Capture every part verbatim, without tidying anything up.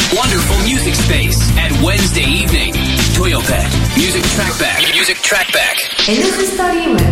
wonderful music space at Wednesday evening. Toyopet Music Trackback. Music Trackback. エヌ ストリーム。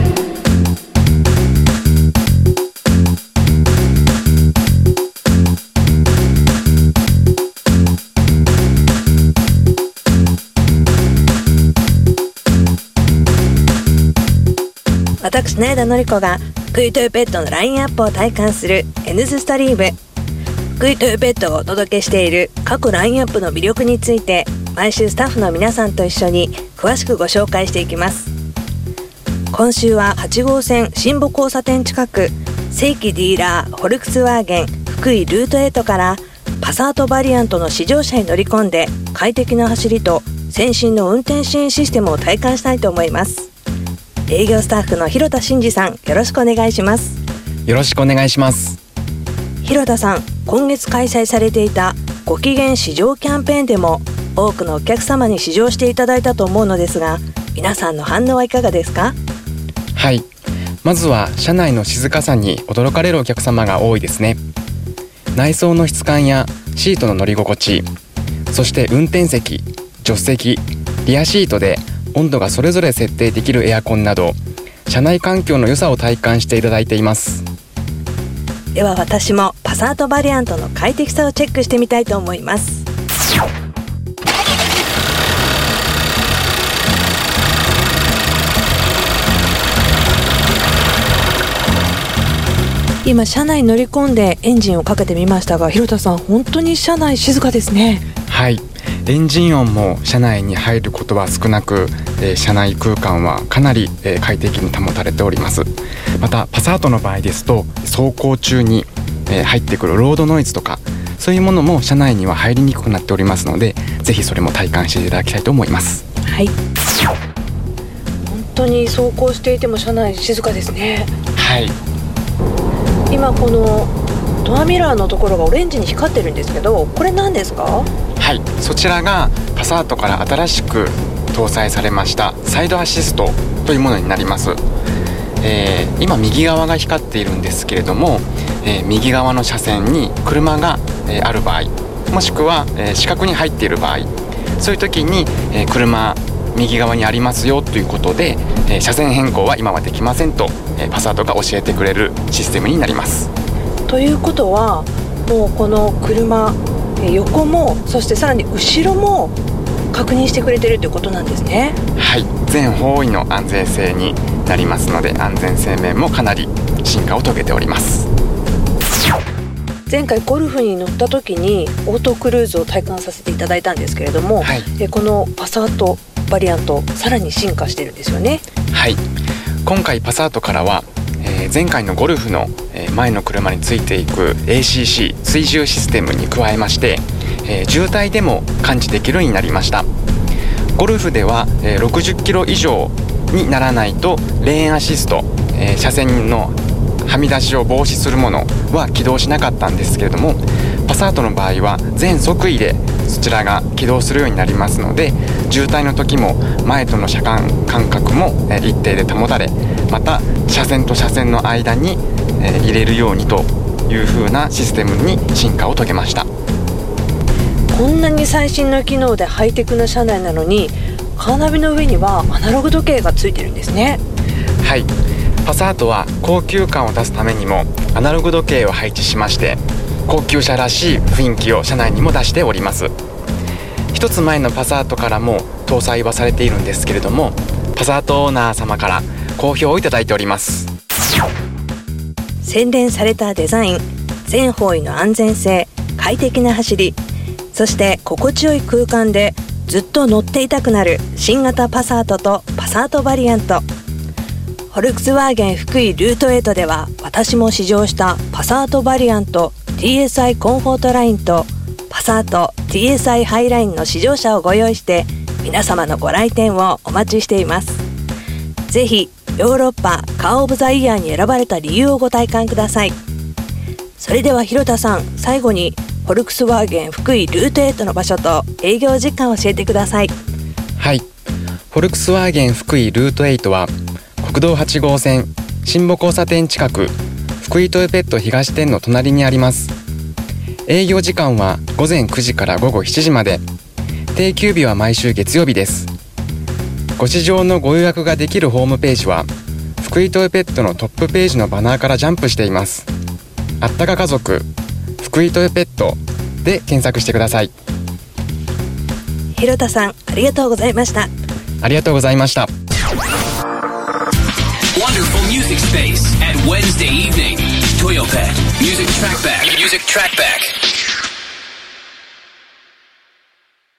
私根枝のり子が福井トヨペットのラインアップを体感する エヌ ストリーム。福井トヨペットがお届けしている各ラインアップの魅力について毎週スタッフの皆さんと一緒に詳しくご紹介していきます。今週ははち号線新保交差点近く正規ディーラーフォルクスワーゲン福井ルートエイトからパサートバリアントの試乗車に乗り込んで快適な走りと先進の運転支援システムを体感したいと思います。営業スタッフの広田真二さん、よろしくお願いします。 よろしくお願いします。 広田さん、今月開催されていたご機嫌試乗キャンペーンでも多くのお客様に試乗していただいたと思うのですが、皆さんの反応はいかがですか？ はい、まずは車内の静かさに驚かれるお客様が多いですね。内装の質感やシートの乗り心地、そして運転席、助手席、リアシートで温度がそれぞれ設定できるエアコンなど車内環境の良さを体感していただいています。 では私もパサートバリアントの快適さをチェックしてみたいと思います。今車内に乗り込んでエンジンをかけてみましたが、広田さん、本当に車内静かですね。 はい、エンジン音も車内に入ることは少なく、えー、車内空間はかなり、えー、快適に保たれております。またパサートの場合ですと走行中に、えー、入ってくるロードノイズとかそういうものも車内には入りにくくなっておりますので、ぜひそれも体感していただきたいと思います。 はい、本当に走行していても車内静かですね。 はい、 今このドアミラーのところがオレンジに光ってるんですけど、これ何ですか？ はい、そちらがパサートから新しく搭載されましたサイドアシストというものになります。えー、今右側が光っているんですけれども、えー、右側の車線に車が、えー、ある場合、もしくは、えー、死角に入っている場合、そういう時に、えー、車右側にありますよということで、えー、車線変更は今はできませんと、えー、パサートが教えてくれるシステムになります。 ということはもうこの車横もそしてさらに後ろも確認してくれてるということなんですね。 はい、全方位の安全性になりますので、安全性面もかなり進化を遂げております。 前回ゴルフに乗った時にオートクルーズを体感させていただいたんですけれども、はい、えこのパサートバリアントさらに進化してるんですよね。 はい、今回パサートからは、えー、前回のゴルフの前の車についていく エーシーシー 追従システムに加えまして、えー、渋滞でも感知できるようになりました。ゴルフでは、えー、ろくじゅっキロ以上にならないとレーンアシスト、えー、車線のはみ出しを防止するものは起動しなかったんですけれども、パサートの場合は全速位でそちらが起動するようになりますので、渋滞の時も前との車間間隔も、えー、一定で保たれ、また車線と車線の間に、えー、入れるようにという風なシステムに進化を遂げました。 こんなに最新の機能でハイテクな車内なのにカーナビの上にはアナログ時計がついてるんですね。 はい、パサートは高級感を出すためにもアナログ時計を配置しまして、高級車らしい雰囲気を車内にも出しております。一つ前のパサートからも搭載はされているんですけれども、パサートオーナー様から好評をいただいております。 洗練されたデザイン、全方位の安全性、快適な走り、そして心地よい空間でずっと乗っていたくなる新型パサートとパサートバリアント。フォルクスワーゲン福井ルートエイトでは私も試乗したパサートバリアント ティーエスアイ コンフォートラインとパサート ティーエスアイ ハイラインの試乗車をご用意して皆様のご来店をお待ちしています。ぜひヨーロッパカーオブザイヤーに選ばれた理由をご体感ください。それでは広田さん、最後にフォルクスワーゲン福井ルートエイトの場所と営業実感を教えてください。 はい、フォルクスワーゲン福井ルートエイトは国道はち号線新保交差点近く福井トヨペット東店の隣にあります。 営業時間はごぜんくじからごごしちじまで。定休日は毎週月曜日です。ご試乗のご予約ができるホームページは福井トヨペットのトップページのバナーからジャンプしています。あったか家族福井トヨペットで検索してください。 広田さん、ありがとうございました。 ありがとうございました。 Wonderful music space at Wednesday evening. Toyopet Music Trackback. Music Trackback.